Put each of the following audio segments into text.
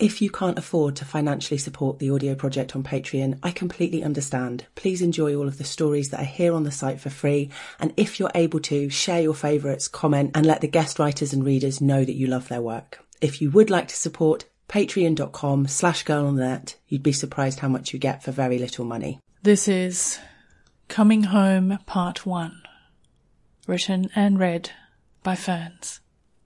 If you can't afford to financially support the audio project on Patreon, I completely understand. Please enjoy all of the stories that are here on the site for free. And if you're able to, share your favourites, comment, and let the guest writers and readers know that you love their work. If you would like to support, patreon.com/girlonthenet. You'd be surprised how much you get for very little money. This is Coming Home Part 1, written and read by Ferns.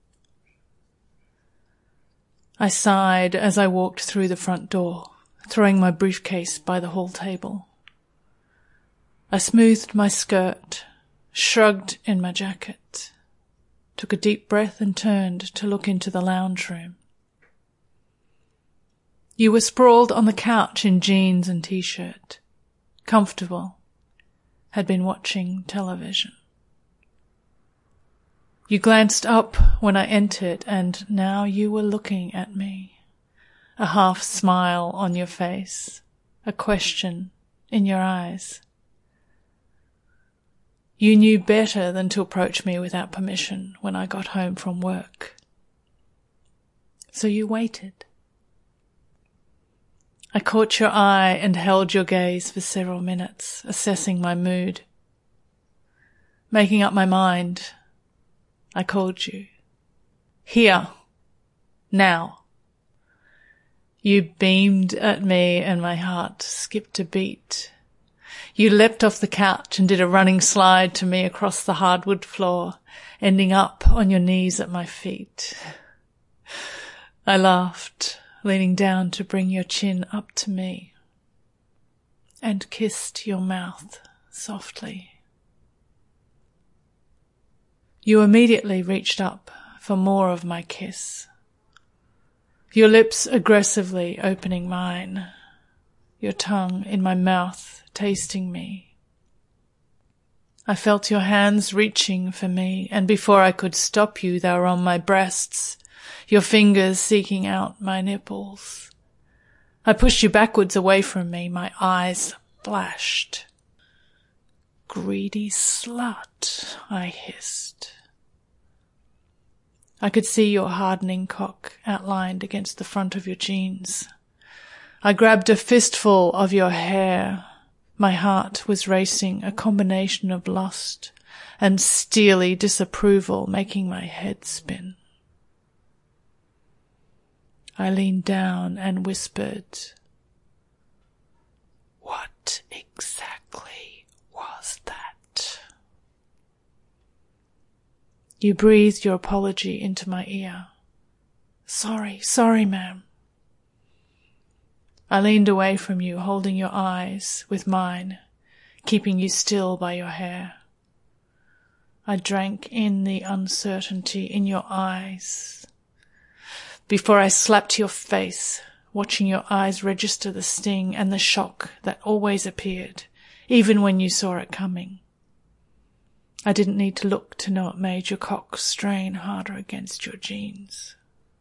I sighed as I walked through the front door, throwing my briefcase by the hall table. I smoothed my skirt, shrugged in my jacket, took a deep breath and turned to look into the lounge room. You were sprawled on the couch in jeans and t-shirt, comfortable, had been watching television. You glanced up when I entered, and now you were looking at me, a half smile on your face, a question in your eyes. You knew better than to approach me without permission when I got home from work. So you waited. I caught your eye and held your gaze for several minutes, assessing my mood. Making up my mind, I called you. Here. Now. You beamed at me and my heart skipped a beat. You leapt off the couch and did a running slide to me across the hardwood floor, ending up on your knees at my feet. I laughed, leaning down to bring your chin up to me, and kissed your mouth softly. You immediately reached up for more of my kiss, your lips aggressively opening mine, your tongue in my mouth tasting me. I felt your hands reaching for me, and before I could stop you, they were on my breasts, your fingers seeking out my nipples. I pushed you backwards away from me, my eyes flashed. Greedy slut, I hissed. I could see your hardening cock outlined against the front of your jeans. I grabbed a fistful of your hair. My heart was racing, a combination of lust and steely disapproval making my head spin. I leaned down and whispered, "What exactly was that?" You breathed your apology into my ear. Sorry, ma'am." I leaned away from you, holding your eyes with mine, keeping you still by your hair. I drank in the uncertainty in your eyes before I slapped your face, watching your eyes register the sting and the shock that always appeared, even when you saw it coming. I didn't need to look to know it made your cock strain harder against your jeans.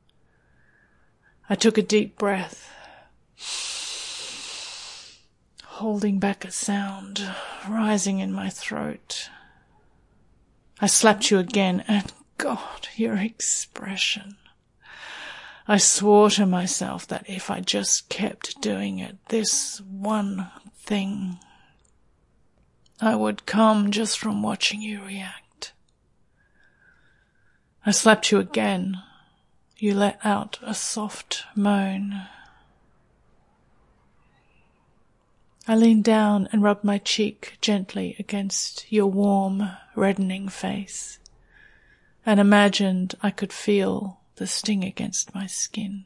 I took a deep breath, holding back a sound rising in my throat. I slapped you again, and God, your expression. I swore to myself that if I just kept doing it, this one thing, I would come just from watching you react. I slapped you again. You let out a soft moan. I leaned down and rubbed my cheek gently against your warm, reddening face, and imagined I could feel the sting against my skin.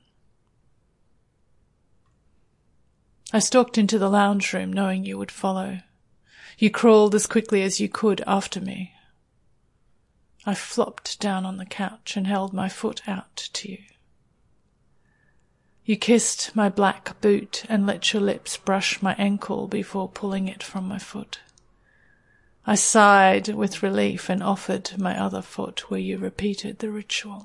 I stalked into the lounge room knowing you would follow. You crawled as quickly as you could after me. I flopped down on the couch and held my foot out to you. You kissed my black boot and let your lips brush my ankle before pulling it from my foot. I sighed with relief and offered my other foot where you repeated the ritual.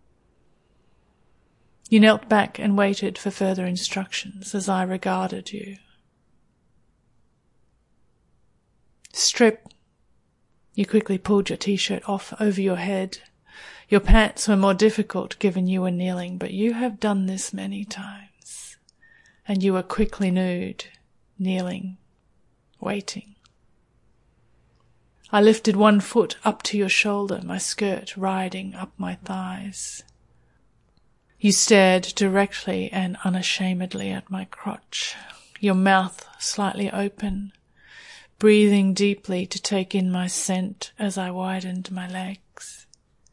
You knelt back and waited for further instructions as I regarded you. Strip. You quickly pulled your t-shirt off over your head, Your pants were more difficult given you were kneeling, but you have done this many times. And you were quickly nude, kneeling, waiting. I lifted one foot up to your shoulder, my skirt riding up my thighs. You stared directly and unashamedly at my crotch, your mouth slightly open, breathing deeply to take in my scent as I widened my legs.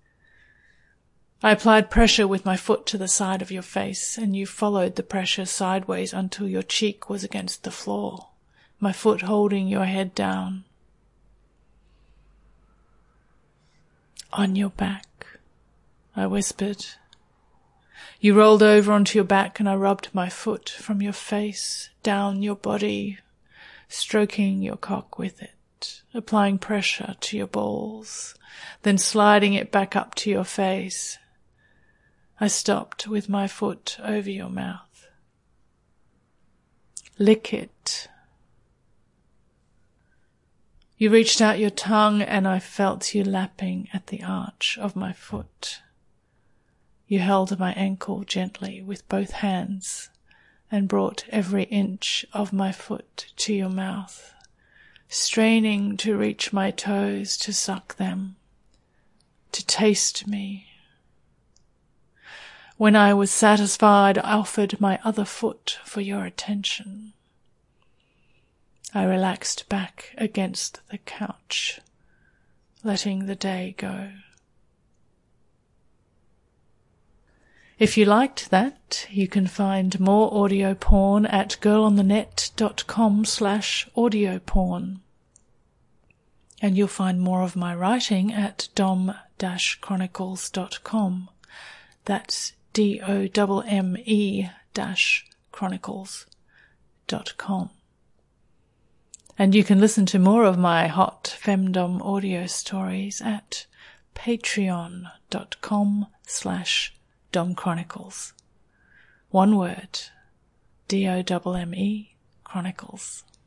I applied pressure with my foot to the side of your face, and you followed the pressure sideways until your cheek was against the floor, my foot holding your head down. On your back, I whispered. You rolled over onto your back and I rubbed my foot from your face down your body, stroking your cock with it, applying pressure to your balls, then sliding it back up to your face. I stopped with my foot over your mouth. Lick it. You reached out your tongue and I felt you lapping at the arch of my foot. You held my ankle gently with both hands and brought every inch of my foot to your mouth, straining to reach my toes to suck them, to taste me. When I was satisfied, I offered my other foot for your attention. I relaxed back against the couch, letting the day go. If you liked that, you can find more audio porn at girlonthenet.com/audioporn. And you'll find more of my writing at dom-chronicles.com. That's DOMME-chronicles.com. And you can listen to more of my hot femdom audio stories at patreon.com/domchronicles. One word, DOMME Chronicles.